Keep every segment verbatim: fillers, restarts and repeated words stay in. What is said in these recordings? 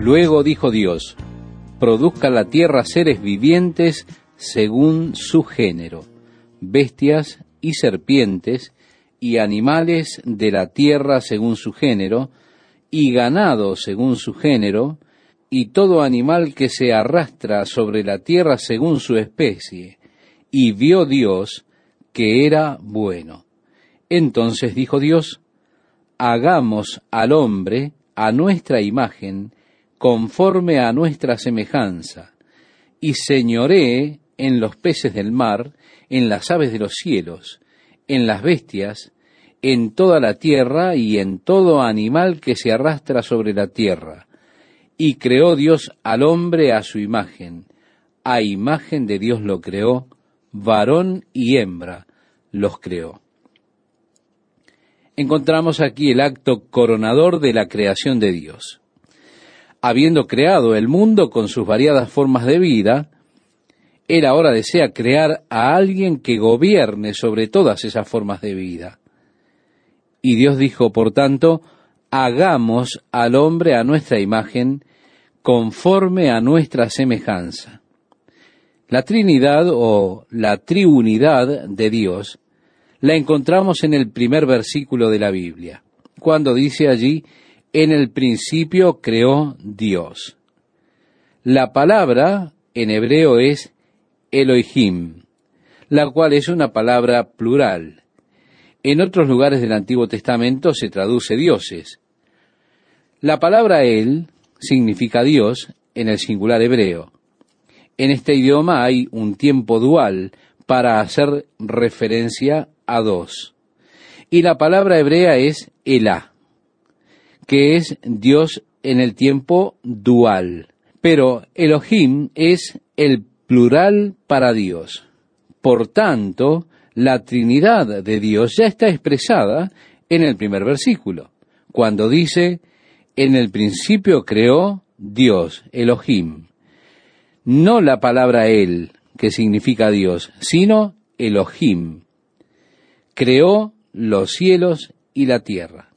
Luego dijo Dios: produzca la tierra seres vivientes según su género, bestias y serpientes, y animales de la tierra según su género, y ganado según su género, y todo animal que se arrastra sobre la tierra según su especie. Y vio Dios que era bueno. Entonces dijo Dios: hagamos al hombre a nuestra imagen, conforme a nuestra semejanza, y señoree en los peces del mar, en las aves de los cielos, en las bestias, en toda la tierra y en todo animal que se arrastra sobre la tierra. Y creó Dios al hombre a su imagen, a imagen de Dios lo creó, varón y hembra los creó. Encontramos aquí el acto coronador de la creación de Dios. Habiendo creado el mundo con sus variadas formas de vida, Él ahora desea crear a alguien que gobierne sobre todas esas formas de vida. Y Dios dijo, por tanto, hagamos al hombre a nuestra imagen, conforme a nuestra semejanza. La Trinidad o la triunidad de Dios la encontramos en el primer versículo de la Biblia, cuando dice allí: en el principio creó Dios. La palabra en hebreo es Elohim, la cual es una palabra plural. En otros lugares del Antiguo Testamento se traduce dioses. La palabra El significa Dios en el singular hebreo. En este idioma hay un tiempo dual para hacer referencia a dos. Y la palabra hebrea es Elá, que es Dios en el tiempo dual. Pero Elohim es el plural para Dios. Por tanto, la Trinidad de Dios ya está expresada en el primer versículo, cuando dice: en el principio creó Dios, Elohim. No la palabra El, que significa Dios, sino Elohim. Creó los cielos y la tierra.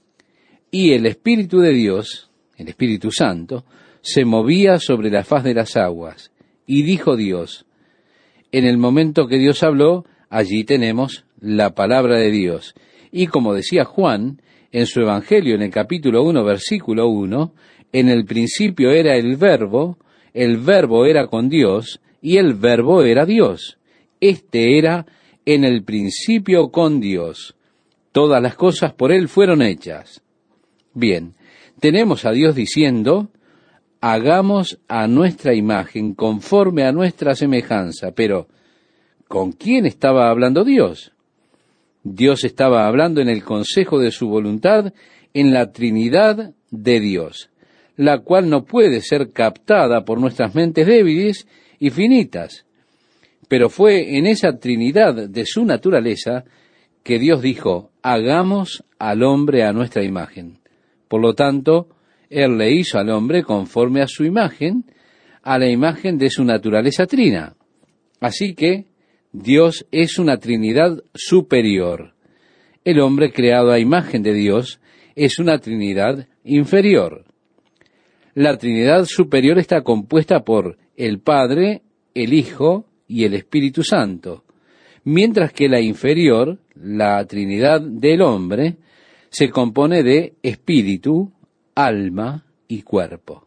Y el Espíritu de Dios, el Espíritu Santo, se movía sobre la faz de las aguas. Y dijo Dios. En el momento que Dios habló, allí tenemos la palabra de Dios. Y como decía Juan, en su Evangelio, en el capítulo uno, versículo uno, en el principio era el Verbo, el Verbo era con Dios, y el Verbo era Dios. Este era en el principio con Dios. Todas las cosas por Él fueron hechas. Bien, tenemos a Dios diciendo: hagamos a nuestra imagen, conforme a nuestra semejanza. Pero, ¿con quién estaba hablando Dios? Dios estaba hablando en el consejo de su voluntad, en la Trinidad de Dios, la cual no puede ser captada por nuestras mentes débiles y finitas. Pero fue en esa Trinidad de su naturaleza que Dios dijo: hagamos al hombre a nuestra imagen. Por lo tanto, Él le hizo al hombre conforme a su imagen, a la imagen de su naturaleza trina. Así que Dios es una Trinidad superior. El hombre creado a imagen de Dios es una Trinidad inferior. La Trinidad superior está compuesta por el Padre, el Hijo y el Espíritu Santo, mientras que la inferior, la Trinidad del hombre, se compone de espíritu, alma y cuerpo.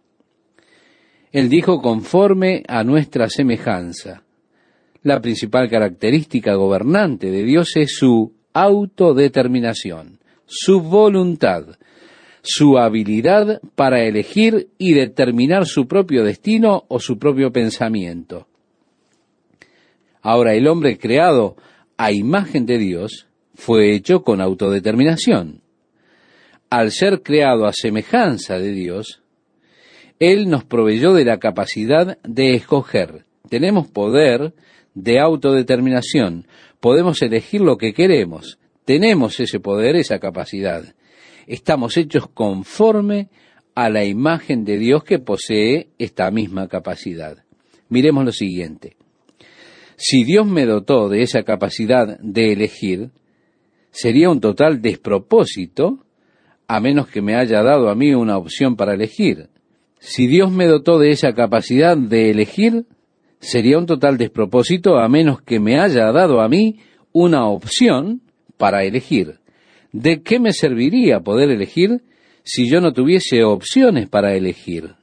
Él dijo: conforme a nuestra semejanza. La principal característica gobernante de Dios es su autodeterminación, su voluntad, su habilidad para elegir y determinar su propio destino o su propio pensamiento. Ahora, el hombre creado a imagen de Dios fue hecho con autodeterminación. Al ser creado a semejanza de Dios, Él nos proveyó de la capacidad de escoger. Tenemos poder de autodeterminación. Podemos elegir lo que queremos. Tenemos ese poder, esa capacidad. Estamos hechos conforme a la imagen de Dios que posee esta misma capacidad. Miremos lo siguiente. Si Dios me dotó de esa capacidad de elegir, sería un total despropósito a menos que me haya dado a mí una opción para elegir. Si Dios me dotó de esa capacidad de elegir, sería un total despropósito a menos que me haya dado a mí una opción para elegir. ¿De qué me serviría poder elegir si yo no tuviese opciones para elegir?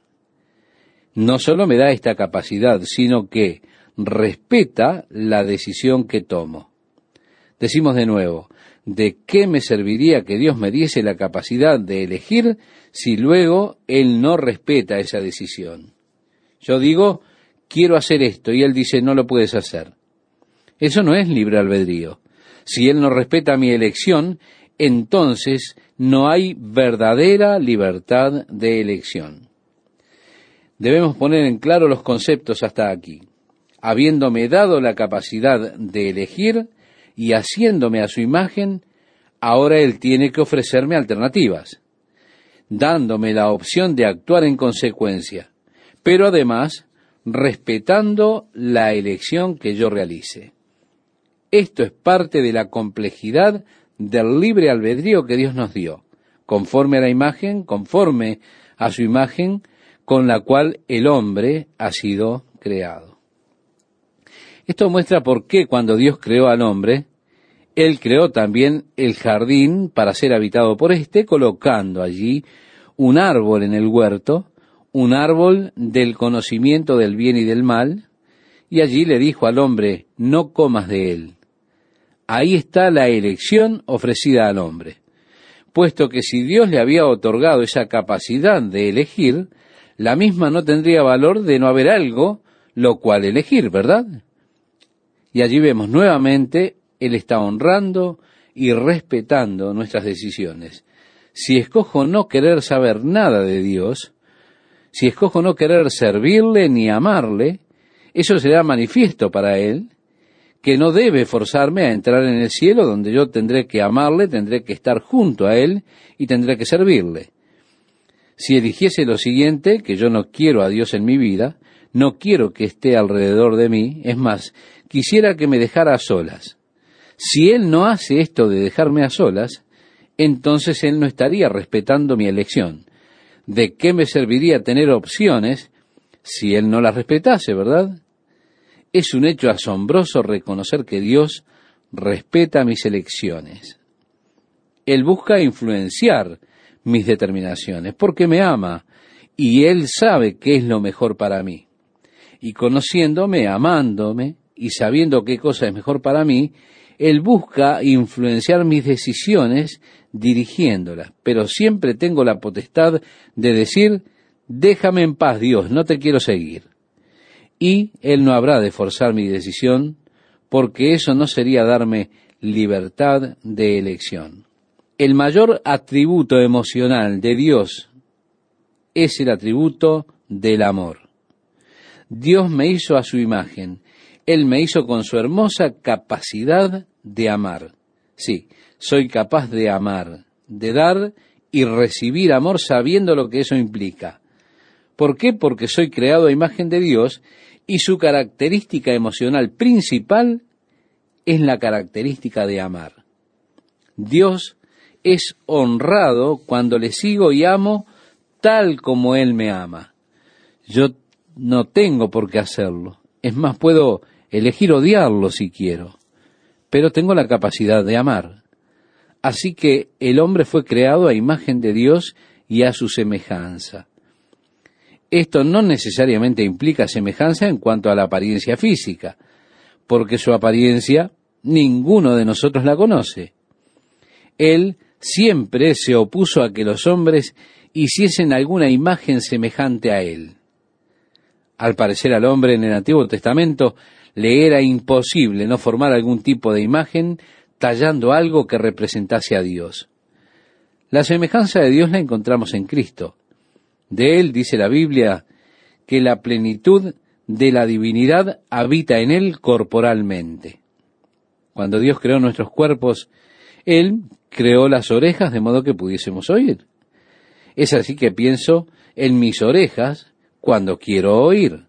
No solo me da esta capacidad, sino que respeta la decisión que tomo. Decimos de nuevo, ¿de qué me serviría que Dios me diese la capacidad de elegir si luego Él no respeta esa decisión? Yo digo, quiero hacer esto, y Él dice, no lo puedes hacer. Eso no es libre albedrío. Si Él no respeta mi elección, entonces no hay verdadera libertad de elección. Debemos poner en claro los conceptos hasta aquí. Habiéndome dado la capacidad de elegir y haciéndome a su imagen, ahora Él tiene que ofrecerme alternativas, dándome la opción de actuar en consecuencia, pero además respetando la elección que yo realice. Esto es parte de la complejidad del libre albedrío que Dios nos dio, conforme a la imagen, conforme a su imagen con la cual el hombre ha sido creado. Esto muestra por qué cuando Dios creó al hombre, Él creó también el jardín para ser habitado por éste, colocando allí un árbol en el huerto, un árbol del conocimiento del bien y del mal, y allí le dijo al hombre, no comas de él. Ahí está la elección ofrecida al hombre, puesto que si Dios le había otorgado esa capacidad de elegir, la misma no tendría valor de no haber algo lo cual elegir, ¿verdad? Y allí vemos nuevamente, Él está honrando y respetando nuestras decisiones. Si escojo no querer saber nada de Dios, si escojo no querer servirle ni amarle, eso será manifiesto para Él, que no debe forzarme a entrar en el cielo donde yo tendré que amarle, tendré que estar junto a Él y tendré que servirle. Si eligiese lo siguiente, que yo no quiero a Dios en mi vida, no quiero que esté alrededor de mí, es más, quisiera que me dejara a solas. Si Él no hace esto de dejarme a solas, entonces Él no estaría respetando mi elección. ¿De qué me serviría tener opciones si Él no las respetase, verdad? Es un hecho asombroso reconocer que Dios respeta mis elecciones. Él busca influenciar mis determinaciones, porque me ama, y Él sabe qué es lo mejor para mí. Y conociéndome, amándome, y sabiendo qué cosa es mejor para mí, Él busca influenciar mis decisiones dirigiéndolas, pero siempre tengo la potestad de decir, déjame en paz, Dios, no te quiero seguir. Y Él no habrá de forzar mi decisión, porque eso no sería darme libertad de elección. El mayor atributo emocional de Dios es el atributo del amor. Dios me hizo a su imagen. Él me hizo con su hermosa capacidad de amar. Sí, soy capaz de amar, de dar y recibir amor sabiendo lo que eso implica. ¿Por qué? Porque soy creado a imagen de Dios y su característica emocional principal es la característica de amar. Dios es honrado cuando le sigo y amo tal como Él me ama. Yo no tengo por qué hacerlo. Es más, puedo elegir odiarlo si quiero, pero tengo la capacidad de amar. Así que el hombre fue creado a imagen de Dios y a su semejanza. Esto no necesariamente implica semejanza en cuanto a la apariencia física, porque su apariencia ninguno de nosotros la conoce. Él siempre se opuso a que los hombres hiciesen alguna imagen semejante a Él. Al parecer al hombre en el Antiguo Testamento le era imposible no formar algún tipo de imagen tallando algo que representase a Dios. La semejanza de Dios la encontramos en Cristo. De Él dice la Biblia que la plenitud de la divinidad habita en Él corporalmente. Cuando Dios creó nuestros cuerpos, Él creó las orejas de modo que pudiésemos oír. Es así que pienso en mis orejas cuando quiero oír.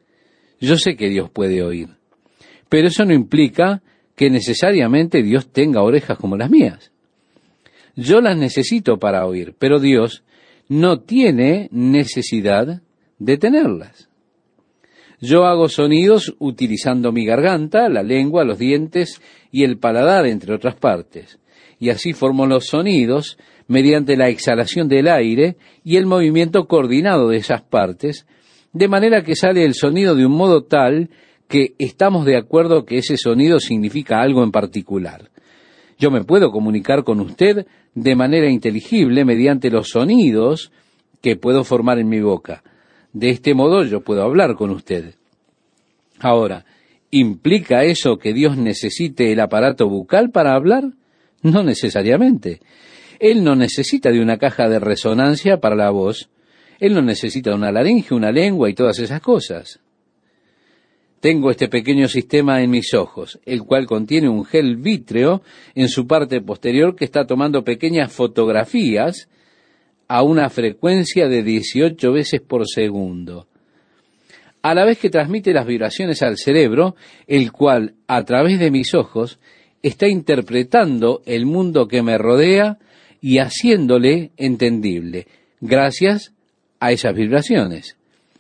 Yo sé que Dios puede oír, pero eso no implica que necesariamente Dios tenga orejas como las mías. Yo las necesito para oír, pero Dios no tiene necesidad de tenerlas. Yo hago sonidos utilizando mi garganta, la lengua, los dientes y el paladar, entre otras partes. Y así formo los sonidos mediante la exhalación del aire y el movimiento coordinado de esas partes, de manera que sale el sonido de un modo tal que estamos de acuerdo que ese sonido significa algo en particular. Yo me puedo comunicar con usted de manera inteligible mediante los sonidos que puedo formar en mi boca. De este modo yo puedo hablar con usted. Ahora, ¿implica eso que Dios necesite el aparato bucal para hablar? No necesariamente. Él no necesita de una caja de resonancia para la voz. Él no necesita una laringe, una lengua y todas esas cosas. Tengo este pequeño sistema en mis ojos, el cual contiene un gel vítreo en su parte posterior que está tomando pequeñas fotografías a una frecuencia de dieciocho veces por segundo. A la vez que transmite las vibraciones al cerebro, el cual, a través de mis ojos, está interpretando el mundo que me rodea y haciéndole entendible, gracias a esas vibraciones.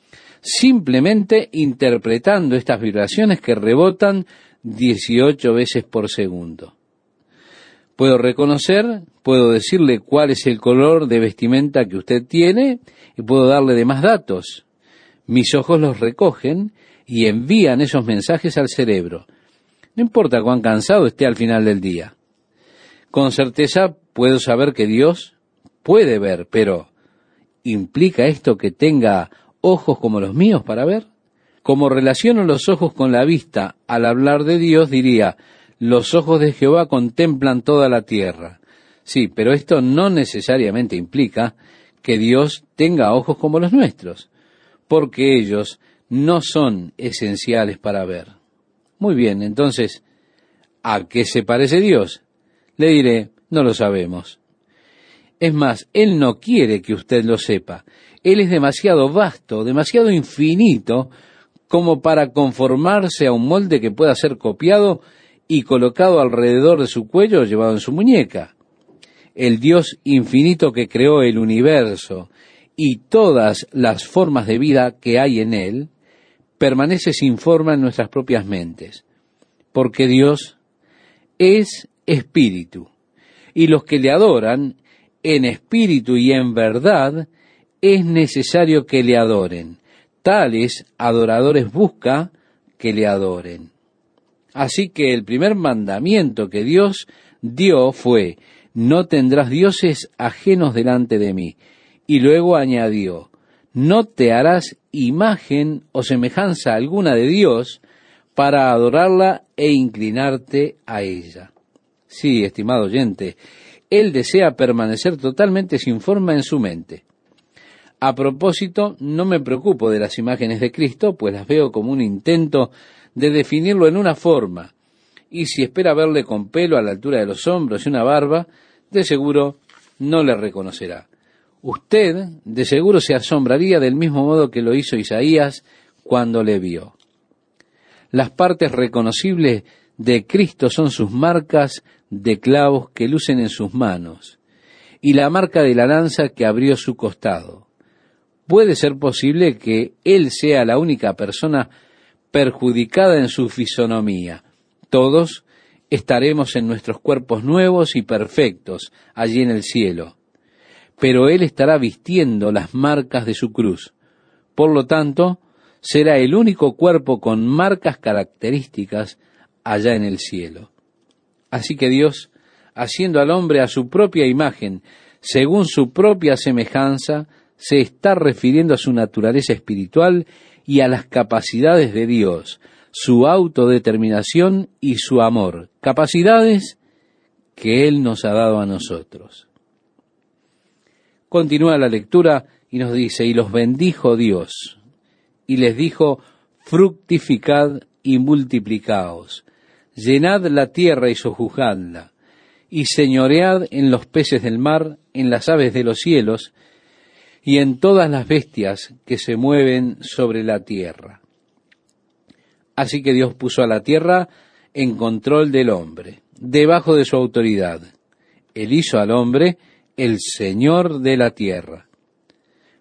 Simplemente interpretando estas vibraciones que rebotan dieciocho veces por segundo. Puedo reconocer, puedo decirle cuál es el color de vestimenta que usted tiene y puedo darle demás datos. Mis ojos los recogen y envían esos mensajes al cerebro. No importa cuán cansado esté al final del día. Con certeza puedo saber que Dios puede ver, pero ¿implica esto que tenga ojos como los míos para ver? Como relaciono los ojos con la vista, al hablar de Dios diría, los ojos de Jehová contemplan toda la tierra. Sí, pero esto no necesariamente implica que Dios tenga ojos como los nuestros, porque ellos no son esenciales para ver. Muy bien, entonces, ¿a qué se parece Dios? Le diré, no lo sabemos. Es más, Él no quiere que usted lo sepa. Él es demasiado vasto, demasiado infinito, como para conformarse a un molde que pueda ser copiado y colocado alrededor de su cuello o llevado en su muñeca. El Dios infinito que creó el universo y todas las formas de vida que hay en él, permanece sin forma en nuestras propias mentes, porque Dios es espíritu, y los que le adoran en espíritu y en verdad, es necesario que le adoren. Tales adoradores busca que le adoren. Así que el primer mandamiento que Dios dio fue, no tendrás dioses ajenos delante de mí. Y luego añadió, no te harás imagen o semejanza alguna de Dios para adorarla e inclinarte a ella. Sí, estimado oyente, Él desea permanecer totalmente sin forma en su mente. A propósito, no me preocupo de las imágenes de Cristo, pues las veo como un intento de definirlo en una forma, y si espera verle con pelo a la altura de los hombros y una barba, de seguro no le reconocerá. Usted, de seguro, se asombraría del mismo modo que lo hizo Isaías cuando le vio. Las partes reconocibles de Cristo son sus marcas de clavos que lucen en sus manos, y la marca de la lanza que abrió su costado. Puede ser posible que Él sea la única persona perjudicada en su fisonomía. Todos estaremos en nuestros cuerpos nuevos y perfectos allí en el cielo, pero Él estará vistiendo las marcas de su cruz. Por lo tanto, será el único cuerpo con marcas características allá en el cielo. Así que Dios, haciendo al hombre a su propia imagen, según su propia semejanza, se está refiriendo a su naturaleza espiritual y a las capacidades de Dios, su autodeterminación y su amor, capacidades que Él nos ha dado a nosotros. Continúa la lectura y nos dice, y los bendijo Dios, y les dijo, fructificad y multiplicaos, llenad la tierra y sojuzgadla, y señoread en los peces del mar, en las aves de los cielos, y en todas las bestias que se mueven sobre la tierra. Así que Dios puso a la tierra en control del hombre, debajo de su autoridad. Él hizo al hombre el Señor de la tierra.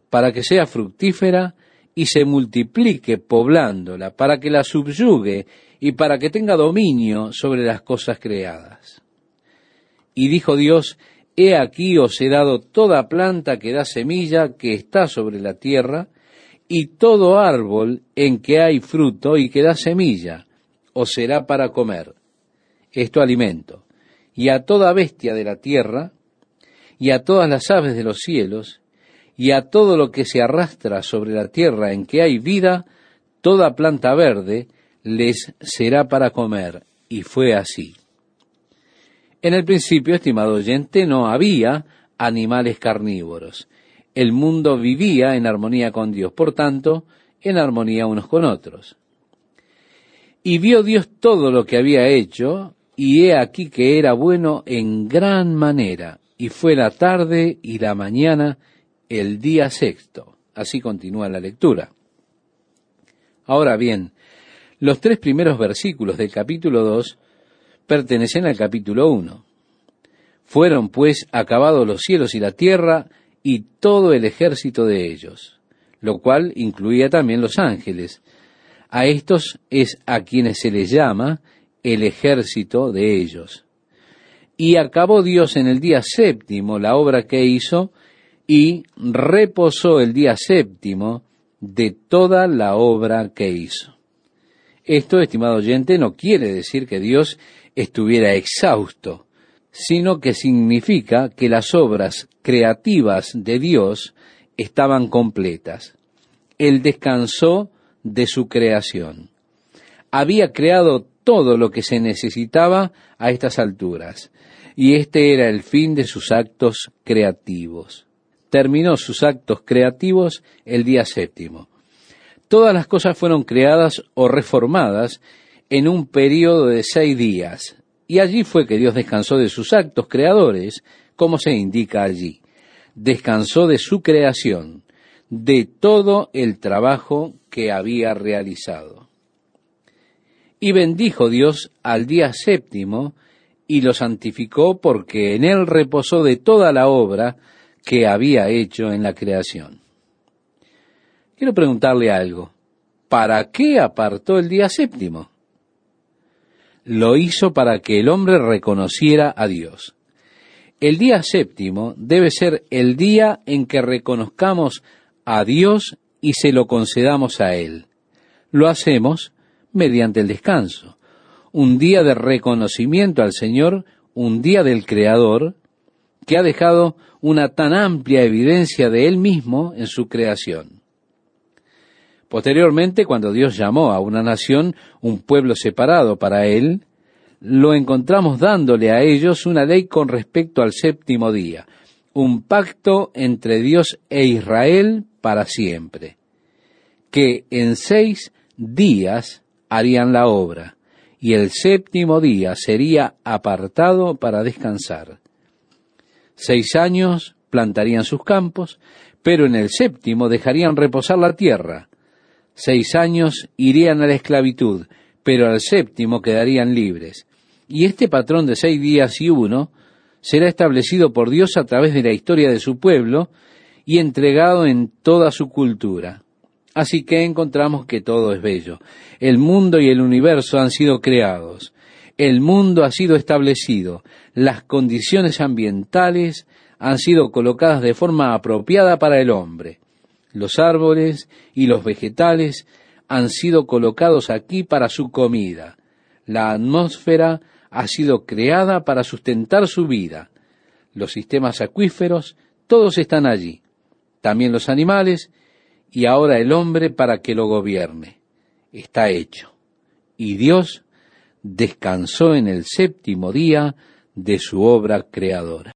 para que sea fructífera y se multiplique poblándola, para que la subyugue y para que tenga dominio sobre las cosas creadas. Y dijo Dios: He aquí os he dado toda planta que da semilla que está sobre la tierra, y todo árbol en que hay fruto y que da semilla, os será para comer. Esto alimento. Y a toda bestia de la tierra, y a todas las aves de los cielos, y a todo lo que se arrastra sobre la tierra en que hay vida, toda planta verde les será para comer. Y fue así. En el principio, estimado oyente, no había animales carnívoros. El mundo vivía en armonía con Dios, por tanto, en armonía unos con otros. Y vio Dios todo lo que había hecho, y he aquí que era bueno en gran manera. Y fue la tarde y la mañana, el día sexto. Así continúa la lectura. Ahora bien, los tres primeros versículos del capítulo dos pertenecen al capítulo uno. Fueron pues acabados los cielos y la tierra y todo el ejército de ellos, lo cual incluía también los ángeles. A estos es a quienes se les llama el ejército de ellos. Y acabó Dios en el día séptimo la obra que hizo, y reposó el día séptimo de toda la obra que hizo. Esto, estimado oyente, no quiere decir que Dios estuviera exhausto, sino que significa que las obras creativas de Dios estaban completas. Él descansó de su creación. Había creado todo lo que se necesitaba a estas alturas, y este era el fin de sus actos creativos. Terminó sus actos creativos el día séptimo. Todas las cosas fueron creadas o reformadas en un período de seis días, y allí fue que Dios descansó de sus actos creadores, como se indica allí. Descansó de su creación, de todo el trabajo que había realizado. Y bendijo Dios al día séptimo, y lo santificó porque en él reposó de toda la obra que había hecho en la creación. Quiero preguntarle algo. ¿Para qué apartó el día séptimo? Lo hizo para que el hombre reconociera a Dios. El día séptimo debe ser el día en que reconozcamos a Dios y se lo concedamos a Él. Lo hacemos mediante el descanso. Un día de reconocimiento al Señor, un día del Creador, que ha dejado una tan amplia evidencia de Él mismo en su creación. Posteriormente, cuando Dios llamó a una nación, un pueblo separado para Él, lo encontramos dándole a ellos una ley con respecto al séptimo día, un pacto entre Dios e Israel para siempre, que en seis días harían la obra, y el séptimo día sería apartado para descansar. Seis años plantarían sus campos, pero en el séptimo dejarían reposar la tierra. Seis años irían a la esclavitud, pero al séptimo quedarían libres. Y este patrón de seis días y uno será establecido por Dios a través de la historia de su pueblo y entregado en toda su cultura. Así que encontramos que todo es bello. El mundo y el universo han sido creados. El mundo ha sido establecido. Las condiciones ambientales han sido colocadas de forma apropiada para el hombre. Los árboles y los vegetales han sido colocados aquí para su comida. La atmósfera ha sido creada para sustentar su vida. Los sistemas acuíferos, todos están allí. También los animales, y ahora el hombre para que lo gobierne. Está hecho. Y Dios descansó en el séptimo día de su obra creadora.